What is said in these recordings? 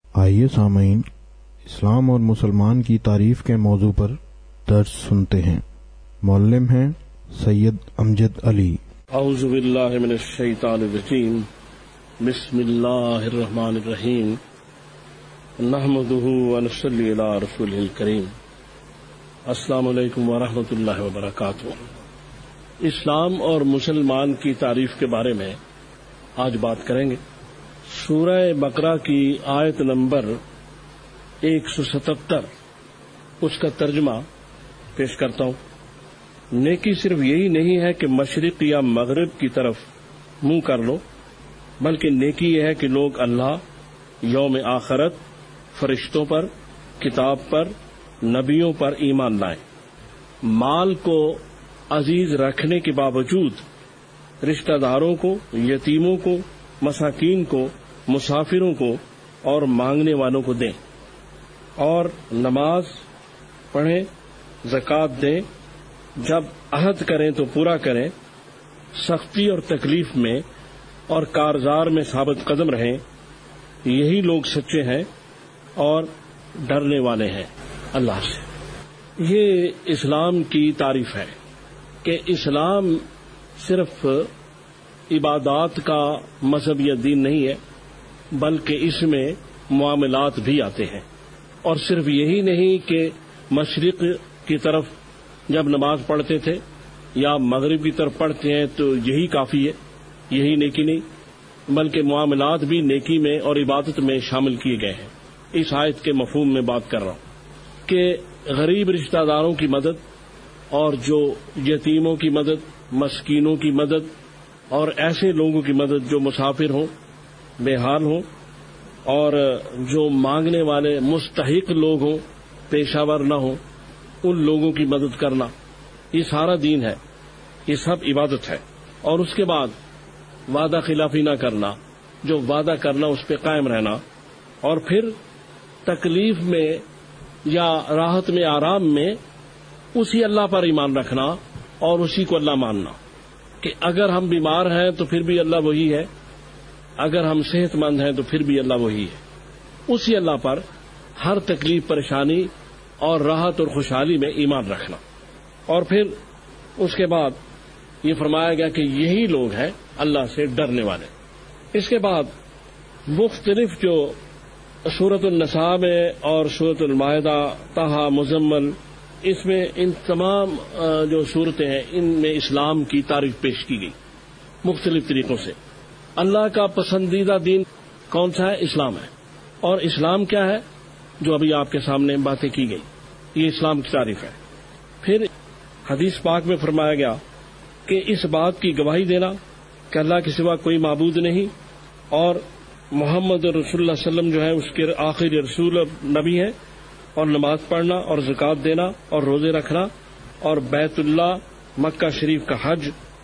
آئیے سامعین، اسلام اور مسلمان کی تعریف کے موضوع پر درس سنتے ہیں۔ معلم ہیں سید امجد علی۔ اعوذ باللہ من الشیطان الرجیم، بسم اللہ الرحمن الرحیم، نحمدہ ونصلی علی رسولہ الکریم۔ السلام علیکم ورحمۃ اللہ وبرکاتہ۔ اسلام اور مسلمان کی تعریف کے بارے میں آج بات کریں گے۔ سورہ بقرہ کی آیت نمبر 177، اس کا ترجمہ پیش کرتا ہوں۔ نیکی صرف یہی نہیں ہے کہ مشرق یا مغرب کی طرف منہ کر لو، بلکہ نیکی یہ ہے کہ لوگ اللہ، یوم آخرت، فرشتوں پر، کتاب پر، نبیوں پر ایمان لائیں۔ مال کو عزیز رکھنے کے باوجود رشتہ داروں کو، یتیموں کو، مساکین کو، مسافروں کو اور مانگنے والوں کو دیں، اور نماز پڑھیں، زکوٰۃ دیں، جب عہد کریں تو پورا کریں، سختی اور تکلیف میں اور کارزار میں ثابت قدم رہیں۔ یہی لوگ سچے ہیں اور ڈرنے والے ہیں اللہ سے۔ یہ اسلام کی تعریف ہے کہ اسلام صرف عبادات کا مذہب یا دین نہیں ہے، بلکہ اس میں معاملات بھی آتے ہیں۔ اور صرف یہی نہیں کہ مشرق کی طرف جب نماز پڑھتے تھے یا مغرب کی طرف پڑھتے ہیں تو یہی کافی ہے، یہی نیکی نہیں، بلکہ معاملات بھی نیکی میں اور عبادت میں شامل کیے گئے ہیں۔ اس آیت کے مفہوم میں بات کر رہا ہوں کہ غریب رشتہ داروں کی مدد اور جو یتیموں کی مدد، مسکینوں کی مدد اور ایسے لوگوں کی مدد جو مسافر ہوں، بے حال ہوں اور جو مانگنے والے مستحق لوگ ہوں، پیشہ ور نہ ہوں، ان لوگوں کی مدد کرنا، یہ سارا دین ہے، یہ سب عبادت ہے۔ اور اس کے بعد وعدہ خلافی نہ کرنا، جو وعدہ کرنا اس پہ قائم رہنا، اور پھر تکلیف میں یا راحت میں، آرام میں اسی اللہ پر ایمان رکھنا اور اسی کو اللہ ماننا کہ اگر ہم بیمار ہیں تو پھر بھی اللہ وہی ہے، اگر ہم صحت مند ہیں تو پھر بھی اللہ وہی ہے۔ اسی اللہ پر ہر تکلیف، پریشانی اور راحت اور خوشحالی میں ایمان رکھنا۔ اور پھر اس کے بعد یہ فرمایا گیا کہ یہی لوگ ہیں اللہ سے ڈرنے والے۔ اس کے بعد مختلف جو سورۃ النساء میں اور سورۃ المائدہ، طٰہٰ، مزمل، اس میں ان تمام جو صورتیں ہیں ان میں اسلام کی تعریف پیش کی گئی مختلف طریقوں سے۔ اللہ کا پسندیدہ دین کون سا ہے؟ اسلام ہے۔ اور اسلام کیا ہے؟ جو ابھی آپ کے سامنے باتیں کی گئی، یہ اسلام کی تعریف ہے۔ پھر حدیث پاک میں فرمایا گیا کہ اس بات کی گواہی دینا کہ اللہ کے سوا کوئی معبود نہیں اور محمد رسول اللہ صلی اللہ علیہ وسلم جو ہے اس کے آخری رسول نبی ہیں، اور نماز پڑھنا اور زکوٰۃ دینا اور روزے رکھنا اور بیت اللہ مکہ شریف کا حج،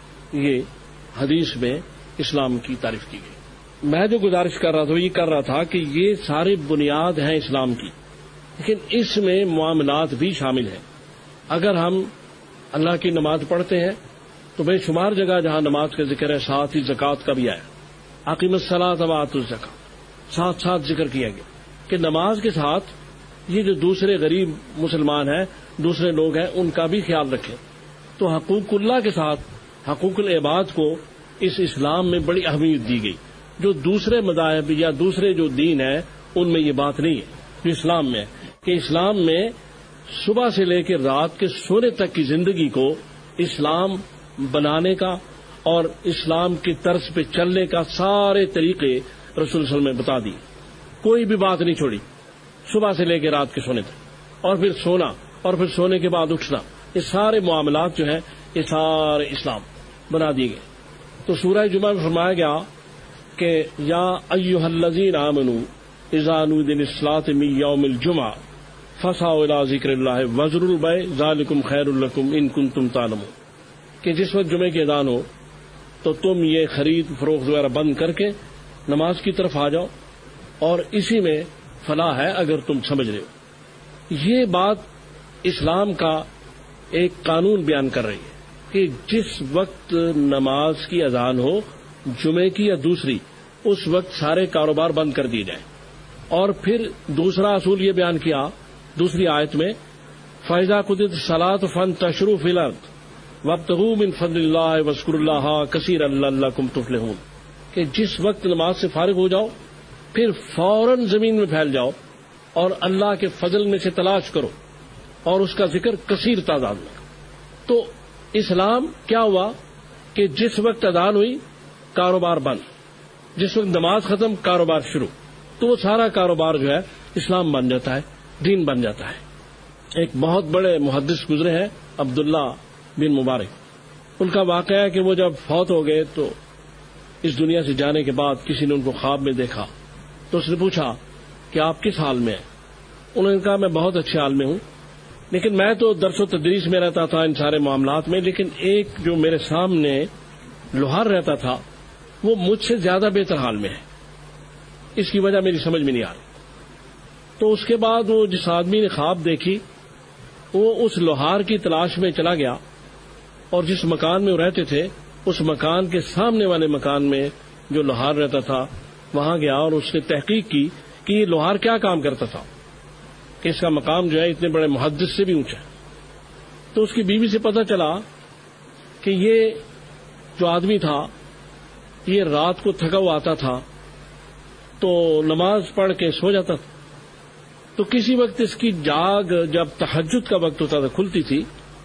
یہ حدیث میں اسلام کی تعریف کی گئی۔ میں جو گزارش کر رہا تھا یہ کر رہا تھا کہ یہ سارے بنیاد ہیں اسلام کی، لیکن اس میں معاملات بھی شامل ہیں۔ اگر ہم اللہ کی نماز پڑھتے ہیں تو بے شمار جگہ جہاں نماز کا ذکر ہے ساتھ ہی زکوٰۃ کا بھی آیا، اقیم الصلاۃ وآتوا الزکوٰۃ، ساتھ ساتھ ذکر کیا گیا کہ نماز کے ساتھ یہ جو دوسرے غریب مسلمان ہیں، دوسرے لوگ ہیں، ان کا بھی خیال رکھیں۔ تو حقوق اللہ کے ساتھ حقوق العباد کو اس اسلام میں بڑی اہمیت دی گئی، جو دوسرے مذاہب یا دوسرے جو دین ہیں ان میں یہ بات نہیں ہے جو اسلام میں ہے، کہ اسلام میں صبح سے لے کے رات کے سونے تک کی زندگی کو اسلام بنانے کا اور اسلام کی طرز پہ چلنے کا سارے طریقے رسول صلی اللہ علیہ وسلم نے بتا دی، کوئی بھی بات نہیں چھوڑی، صبح سے لے کے رات کے سونے تک، اور پھر سونا اور پھر سونے کے بعد اٹھنا، یہ سارے معاملات جو ہیں یہ سارے اسلام بنا دیے گئے۔ تو سورہ جمعہ میں فرمایا گیا کہ یا ایھا الذین آمنوا اذا نودی للصلاۃ من یوم الجمعہ فاسعوا الی ذکر اللہ وذروا البیع ذلکم خیر لکم ان کنتم تعلمون، کہ جس وقت جمعے کی اذان ہو تو تم یہ خرید فروخت وغیرہ بند کر کے نماز کی طرف آ جاؤ، اور اسی میں فلاح ہے اگر تم سمجھ رہے ہو۔ یہ بات اسلام کا ایک قانون بیان کر رہی ہے کہ جس وقت نماز کی اذان ہو، جمعے کی یا دوسری، اس وقت سارے کاروبار بند کر دیے جائیں، اور پھر دوسرا اصول یہ بیان کیا دوسری آیت میں فَإِذَا قُضِيَتِ الصَّلَاةُ فَانتَشِرُوا فِي الْأَرْضِ وَابْتَغُوا مِن فَضْلِ اللَّهِ وَاذْكُرُوا اللَّهَ كَثِيرًا لَعَلَّكُمْ تُفْلِحُونَ کہ جس وقت نماز سے فارغ ہو جاؤ پھر فوراً زمین میں پھیل جاؤ اور اللہ کے فضل میں سے تلاش کرو اور اس کا ذکر کثیر تعداد میں. تو اسلام کیا ہوا کہ جس وقت اذان ہوئی کاروبار بند, جس وقت نماز ختم کاروبار شروع, تو وہ سارا کاروبار جو ہے اسلام بن جاتا ہے, دین بن جاتا ہے. ایک بہت بڑے محدث گزرے ہیں عبداللہ بن مبارک, ان کا واقعہ ہے کہ وہ جب فوت ہو گئے تو اس دنیا سے جانے کے بعد کسی نے ان کو خواب میں دیکھا تو اس نے پوچھا کہ آپ کس حال میں ہیں؟ انہوں نے کہا میں بہت اچھے حال میں ہوں, لیکن میں تو درس و تدریس میں رہتا تھا ان سارے معاملات میں, لیکن ایک جو میرے سامنے لوہار رہتا تھا وہ مجھ سے زیادہ بہتر حال میں ہے, اس کی وجہ میری سمجھ میں نہیں آ رہی. تو اس کے بعد وہ جس آدمی نے خواب دیکھی وہ اس لوہار کی تلاش میں چلا گیا اور جس مکان میں وہ رہتے تھے اس مکان کے سامنے والے مکان میں جو لوہار رہتا تھا وہاں گیا اور اس نے تحقیق کی کہ یہ لوہار کیا کام کرتا تھا, کہ اس کا مقام جو ہے اتنے بڑے محدث سے بھی اونچا ہے. تو اس کی بیوی سے پتہ چلا کہ یہ جو آدمی تھا یہ رات کو تھکا ہوا آتا تھا تو نماز پڑھ کے سو جاتا تھا. تو کسی وقت اس کی جاگ جب تہجد کا وقت ہوتا تھا کھلتی تھی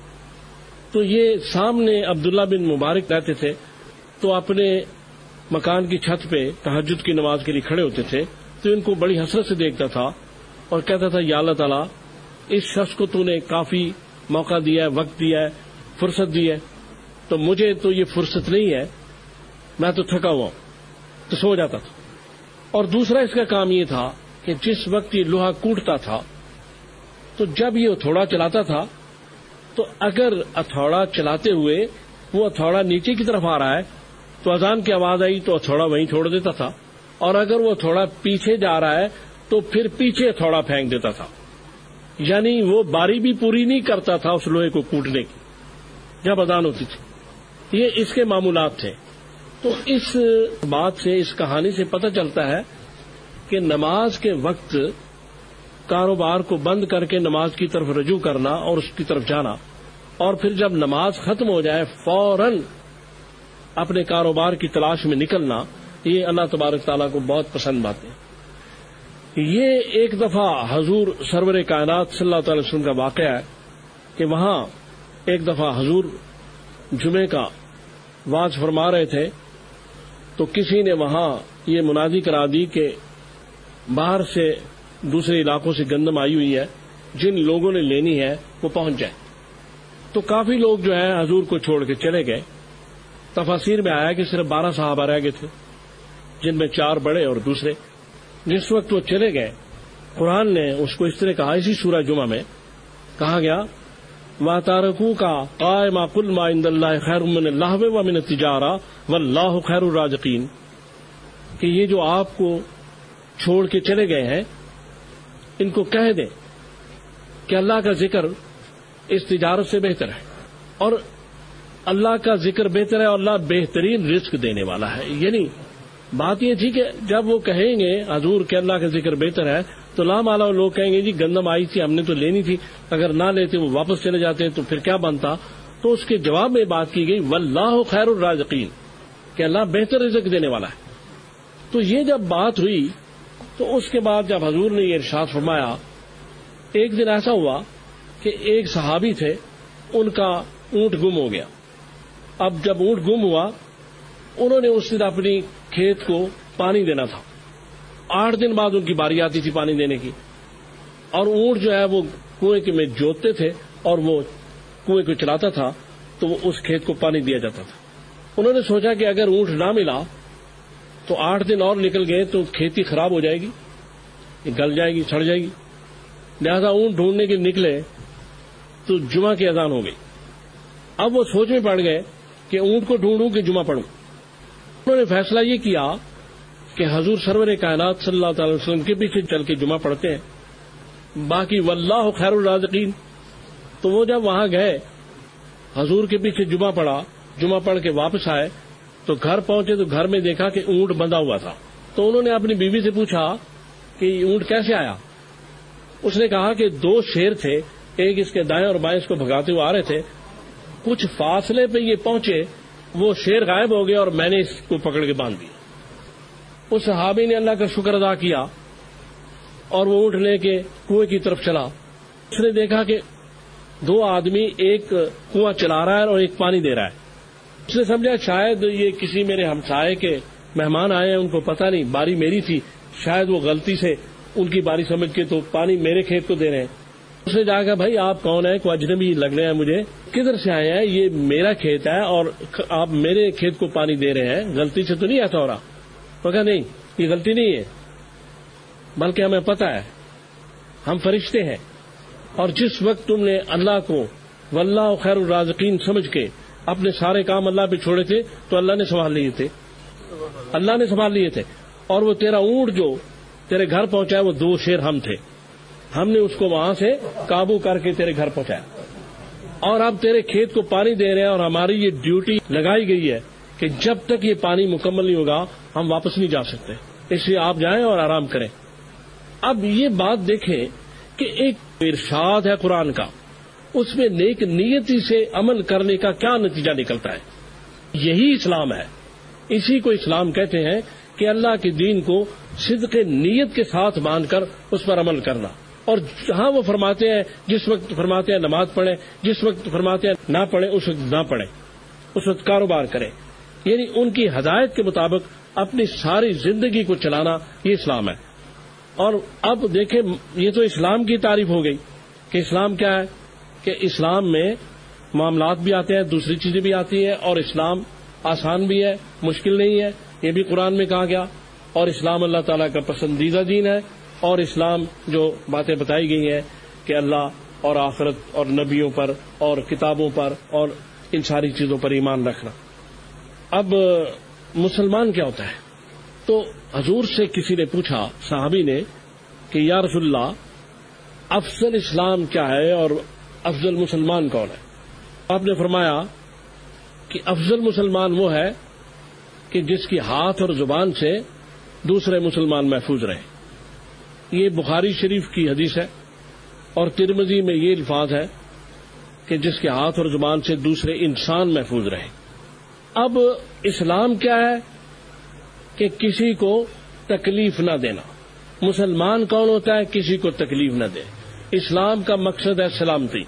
تو یہ سامنے عبداللہ بن مبارک رہتے تھے تو اپنے مکان کی چھت پہ تہجد کی نماز کے لیے کھڑے ہوتے تھے تو ان کو بڑی حسرت سے دیکھتا تھا اور کہتا تھا یا اللہ تعالیٰ اس شخص کو تو نے کافی موقع دیا ہے, وقت دیا ہے, فرصت دی ہے, تو مجھے تو یہ فرصت نہیں ہے, میں تو تھکا ہوا ہوں, تو سو جاتا تھا. اور دوسرا اس کا کام یہ تھا کہ جس وقت یہ لوہا کوٹتا تھا تو جب یہ ہتھوڑا چلاتا تھا تو اگر ہتھوڑا چلاتے ہوئے وہ ہتھوڑا نیچے کی طرف آ رہا ہے تو اذان کی آواز آئی تو ہتھوڑا وہیں چھوڑ دیتا تھا, اور اگر وہ ہتھوڑا پیچھے جا رہا ہے تو پھر پیچھے ہتھوڑا پھینک دیتا تھا. یعنی وہ باری بھی پوری نہیں کرتا تھا اس لوہے کو کوٹنے کی جب اذان ہوتی تھی. یہ اس کے معمولات تھے. تو اس بات سے, اس کہانی سے پتہ چلتا ہے کہ نماز کے وقت کاروبار کو بند کر کے نماز کی طرف رجوع کرنا اور اس کی طرف جانا, اور پھر جب نماز ختم ہو جائے فوراً اپنے کاروبار کی تلاش میں نکلنا, یہ اللہ تبارک تعالیٰ کو بہت پسند باتیں. یہ ایک دفعہ حضور سرور کائنات صلی اللہ تعالی وسلم کا واقعہ ہے کہ وہاں ایک دفعہ حضور جمعے کا وعظ فرما رہے تھے تو کسی نے وہاں یہ منادی کرا دی کہ باہر سے دوسرے علاقوں سے گندم آئی ہوئی ہے, جن لوگوں نے لینی ہے وہ پہنچ جائے. تو کافی لوگ جو ہے حضور کو چھوڑ کے چلے گئے. تفاسیر میں آیا کہ صرف 12 صحابہ رہ گئے تھے, جن میں 4 بڑے اور دوسرے. جس وقت وہ چلے گئے قرآن نے اس کو اس طرح کہا, اسی سورہ جمعہ میں کہا گیا وَتَارَكُوا کا قَائِمَ قُلْ مَا عِندَ اللَّهِ خَيْرٌ مِّنَ اللَّهْوِ وَمِنَ التِّجَارَةِ وَاللَّهُ خَيْرُ الرَّازِقِينَ, کہ یہ جو آپ کو چھوڑ کے چلے گئے ہیں ان کو کہہ دیں کہ اللہ کا ذکر اس تجارت سے بہتر ہے, اور اللہ کا ذکر بہتر ہے اور اللہ بہترین رزق دینے والا ہے. یعنی بات یہ تھی کہ جب وہ کہیں گے حضور کہ اللہ کا ذکر بہتر ہے تو لامالا لوگ کہیں گے جی گندم آئی تھی ہم نے تو لینی تھی, اگر نہ لیتے وہ واپس چلے جاتے تو پھر کیا بنتا. تو اس کے جواب میں بات کی گئی واللہ خیر الرازقین, کہ اللہ بہتر رزق دینے والا ہے. تو یہ جب بات ہوئی تو اس کے بعد جب حضور نے یہ ارشاد فرمایا, ایک دن ایسا ہوا کہ ایک صحابی تھے ان کا اونٹ گم ہو گیا. اب جب اونٹ گم ہوا انہوں نے اس دن اپنی کھیت کو پانی دینا تھا. 8 دن بعد ان کی باری آتی تھی پانی دینے کی, اور اونٹ جو ہے وہ کنویں میں جوتتے تھے اور وہ کنویں کو چلاتا تھا تو وہ اس کھیت کو پانی دیا جاتا تھا. انہوں نے سوچا کہ اگر اونٹ نہ ملا تو 8 دن اور نکل گئے تو کھیتی خراب ہو جائے گی, گل جائے گی, سڑ جائے گی. لہذا اونٹ ڈھونڈنے کے لیے نکلے تو جمعہ کی اذان ہو گئی. اب وہ سوچ میں پڑ گئے کہ اونٹ کو ڈھونڈوں کہ جمعہ پڑھوں. انہوں نے فیصلہ یہ کیا کہ حضور سرور کائنات صلی اللہ تعالی وسلم کے پیچھے چل کے جمعہ پڑھتے ہیں, باقی واللہ خیر الرازقین. تو وہ جب وہاں گئے حضور کے پیچھے جمعہ پڑھا, جمعہ پڑھ کے واپس آئے تو گھر پہنچے تو گھر میں دیکھا کہ اونٹ بندھا ہوا تھا. تو انہوں نے اپنی بیوی سے پوچھا کہ یہ اونٹ کیسے آیا؟ اس نے کہا کہ 2 شیر تھے، ایک اس کے دائیں اور بائیں اس کو بھگاتے ہوئے آ رہے تھے، کچھ فاصلے پہ یہ پہنچے، وہ شیر غائب ہو گیا اور میں نے اس کو پکڑ کے باندھ دیا۔ اس صحابی نے اللہ کا شکر ادا کیا اور وہ اونٹ لے کے کنویں کی طرف چلا۔ اس نے دیکھا کہ 2 آدمی، ایک کنواں چلا رہا ہے اور ایک پانی دے رہا ہے۔ اس نے سمجھا شاید یہ کسی میرے ہمسائے کے مہمان آئے ہیں، ان کو پتہ نہیں باری میری تھی، شاید وہ غلطی سے ان کی باری سمجھ کے تو پانی میرے کھیت کو دے رہے ہیں۔ اس نے کہا بھائی آپ کون ہیں؟ کوئی اجنبی لگ رہے ہیں مجھے، کدھر سے آئے ہیں؟ یہ میرا کھیت ہے اور آپ میرے کھیت کو پانی دے رہے ہیں، غلطی سے تو نہیں ایسا ہو رہا؟ وہ کہا نہیں، یہ غلطی نہیں ہے، بلکہ ہمیں پتہ ہے ہم فرشتے ہیں، اور جس وقت تم نے اللہ کو واللہ خیر الرازقین سمجھ کے اپنے سارے کام اللہ پہ چھوڑے تھے تو اللہ نے سنبھال لیے تھے، اور وہ تیرا اونٹ جو تیرے گھر پہنچا ہے وہ 2 شیر ہم تھے، ہم نے اس کو وہاں سے قابو کر کے تیرے گھر پہنچایا، اور اب تیرے کھیت کو پانی دے رہے ہیں، اور ہماری یہ ڈیوٹی لگائی گئی ہے کہ جب تک یہ پانی مکمل نہیں ہوگا ہم واپس نہیں جا سکتے، اس لیے آپ جائیں اور آرام کریں۔ اب یہ بات دیکھیں کہ ایک ارشاد ہے قرآن کا، اس میں نیک نیتی سے عمل کرنے کا کیا نتیجہ نکلتا ہے؟ یہی اسلام ہے، اسی کو اسلام کہتے ہیں کہ اللہ کے دین کو صدق نیت کے ساتھ مان کر اس پر عمل کرنا۔ اور جہاں وہ فرماتے ہیں، جس وقت فرماتے ہیں نماز پڑھیں، جس وقت فرماتے ہیں نہ پڑھیں اس وقت نہ پڑھیں، اس وقت کاروبار کریں، یعنی ان کی ہدایت کے مطابق اپنی ساری زندگی کو چلانا، یہ اسلام ہے۔ اور اب دیکھیں، یہ تو اسلام کی تعریف ہو گئی کہ اسلام کیا ہے، کہ اسلام میں معاملات بھی آتے ہیں، دوسری چیزیں بھی آتی ہیں، اور اسلام آسان بھی ہے، مشکل نہیں ہے، یہ بھی قرآن میں کہا گیا، اور اسلام اللہ تعالیٰ کا پسندیدہ دین ہے، اور اسلام جو باتیں بتائی گئی ہیں کہ اللہ اور آخرت اور نبیوں پر اور کتابوں پر اور ان ساری چیزوں پر ایمان رکھنا۔ اب مسلمان کیا ہوتا ہے؟ تو حضور سے کسی نے پوچھا، صحابی نے، کہ یا رسول اللہ افضل اسلام کیا ہے اور افضل مسلمان کون ہے؟ آپ نے فرمایا کہ افضل مسلمان وہ ہے کہ جس کی ہاتھ اور زبان سے دوسرے مسلمان محفوظ رہے۔ یہ بخاری شریف کی حدیث ہے، اور ترمذی میں یہ الفاظ ہے کہ جس کے ہاتھ اور زبان سے دوسرے انسان محفوظ رہے۔ اب اسلام کیا ہے؟ کہ کسی کو تکلیف نہ دینا۔ مسلمان کون ہوتا ہے؟ کسی کو تکلیف نہ دے۔ اسلام کا مقصد ہے سلامتی،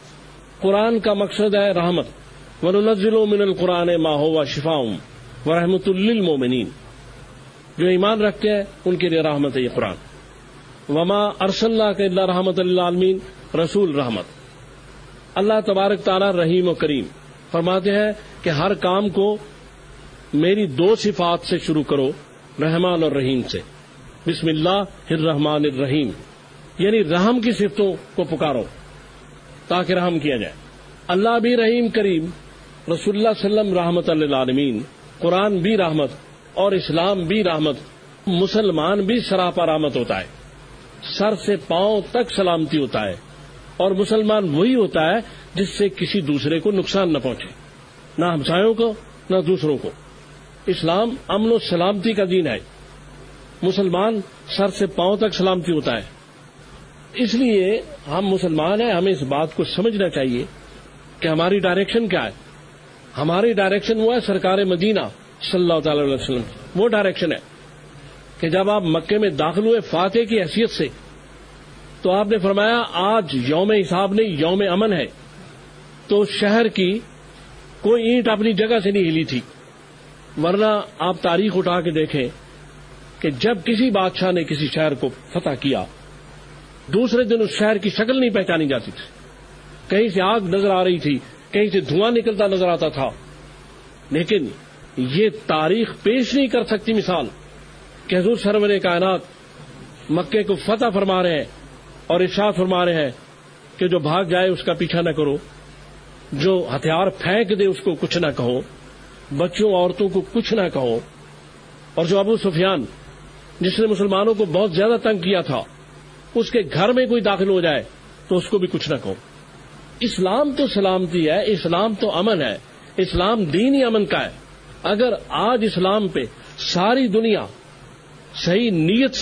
قرآن کا مقصد ہے رحمت، وَنُنَزِّلُ مِنَ الْقُرْآنِ مَا هُوَ شِفَاءٌ وَرَحْمَةٌ لِّلْمُؤْمِنِينَ، جو ایمان رکھتے ہیں ان کے لیے رحمت ہے یہ قرآن۔ وما ارسلناک الا رحمۃ للعالمین، رسول رحمت۔ اللہ تبارک تعالیٰ رحیم و کریم فرماتے ہیں کہ ہر کام کو میری 2 صفات سے شروع کرو، رحمان اور رحیم سے، بسم اللہ الرحمن الرحیم، یعنی رحم کی صفتوں کو پکارو تاکہ رحم کیا جائے۔ اللہ بھی رحیم کریم، رسول اللہ صلی اللہ علیہ وسلم رحمت للعالمین، قرآن بھی رحمت اور اسلام بھی رحمت، مسلمان بھی سراپا رحمت ہوتا ہے، سر سے پاؤں تک سلامتی ہوتا ہے، اور مسلمان وہی ہوتا ہے جس سے کسی دوسرے کو نقصان نہ پہنچے، نہ ہمسایوں کو نہ دوسروں کو۔ اسلام امن و سلامتی کا دین ہے، مسلمان سر سے پاؤں تک سلامتی ہوتا ہے۔ اس لیے ہم مسلمان ہیں، ہمیں اس بات کو سمجھنا چاہیے کہ ہماری ڈائریکشن کیا ہے۔ ہماری ڈائریکشن وہ ہے سرکار مدینہ صلی اللہ تعالی علیہ وسلم، وہ ڈائریکشن ہے کہ جب آپ مکے میں داخل ہوئے فاتح کی حیثیت سے، تو آپ نے فرمایا آج یوم حساب نہیں، یوم امن ہے۔ تو شہر کی کوئی اینٹ اپنی جگہ سے نہیں ہلی تھی، ورنہ آپ تاریخ اٹھا کے دیکھیں کہ جب کسی بادشاہ نے کسی شہر کو فتح کیا، دوسرے دن اس شہر کی شکل نہیں پہچانی جاتی تھی، کہیں سے آگ نظر آ رہی تھی، کہیں سے دھواں نکلتا نظر آتا تھا۔ لیکن یہ تاریخ پیش نہیں کر سکتی مثال کہ حضور سرور کائنات مکے کو فتح فرما رہے ہیں اور ارشاد فرما رہے ہیں کہ جو بھاگ جائے اس کا پیچھا نہ کرو، جو ہتھیار پھینک دے اس کو کچھ نہ کہو، بچوں عورتوں کو کچھ نہ کہو، اور جو ابو سفیان جس نے مسلمانوں کو بہت زیادہ تنگ کیا تھا، اس کے گھر میں کوئی داخل ہو جائے تو اس کو بھی کچھ نہ کہو۔ اسلام تو سلامتی ہے، اسلام تو امن ہے، اسلام دین ہی امن کا ہے۔ اگر آج اسلام پہ ساری دنیا صحیح نیت سے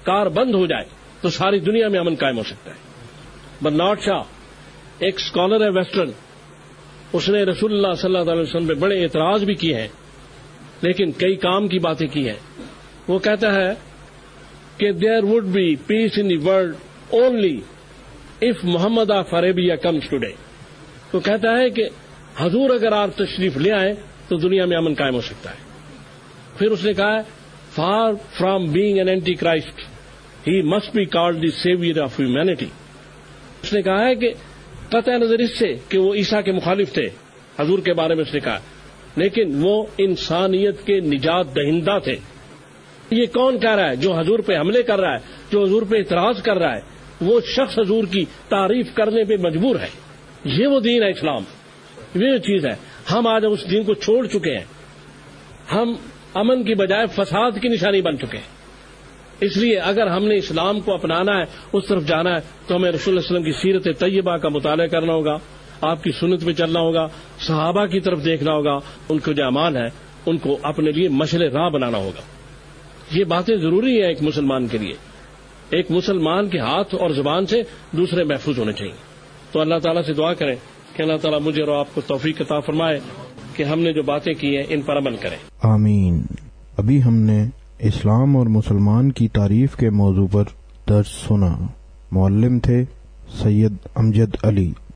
کار بند ہو جائے تو ساری دنیا میں امن قائم ہو سکتا ہے. برنارڈ شاہ ایک اسکالر ہے ویسٹرن، اس نے رسول اللہ صلی اللہ علیہ وسلم پہ بڑے اعتراض بھی کیے ہیں لیکن کئی کام کی باتیں کی ہیں. وہ کہتا ہے کہ there would be peace in the world only if Muhammad of Arabia comes today. وہ کہتا ہے کہ حضور اگر آپ تشریف لے آئیں تو دنیا میں امن قائم ہو سکتا ہے. پھر اس نے کہا far from being an antichrist he must be called the saviour of humanity. اس نے کہا ہے کہ قطع نظر اس سے کہ وہ عیسیٰ کے مخالف تھے، حضور کے بارے میں اس نے کہا، لیکن وہ انسانیت کے نجات دہندہ تھے. یہ کون کہہ رہا ہے؟ جو حضور پہ حملے کر رہا ہے، جو حضور پہ اعتراض کر رہا ہے، وہ شخص حضور کی تعریف کرنے پہ مجبور ہے. یہ وہ دین ہے اسلام، یہ چیز ہے. ہم آج اس دین کو چھوڑ چکے ہیں، ہم امن کی بجائے فساد کی نشانی بن چکے ہیں. اس لیے اگر ہم نے اسلام کو اپنانا ہے، اس طرف جانا ہے، تو ہمیں رسول اللہ علیہ وسلم کی سیرت طیبہ کا مطالعہ کرنا ہوگا، آپ کی سنت پہ چلنا ہوگا، صحابہ کی طرف دیکھنا ہوگا، ان کو جو اعمال ہے ان کو اپنے لیے مشعل راہ بنانا ہوگا. یہ باتیں ضروری ہیں ایک مسلمان کے لیے. ایک مسلمان کے ہاتھ اور زبان سے دوسرے محفوظ ہونے چاہیے. تو اللہ تعالیٰ سے دعا کریں کہ اللہ تعالیٰ مجھے اور آپ کو توفیق عطا فرمائے کہ ہم نے جو باتیں کی ہیں ان پر عمل کریں. آمین. ابھی ہم نے اسلام اور مسلمان کی تعریف کے موضوع پر درس سنا. معلم تھے سید امجد علی.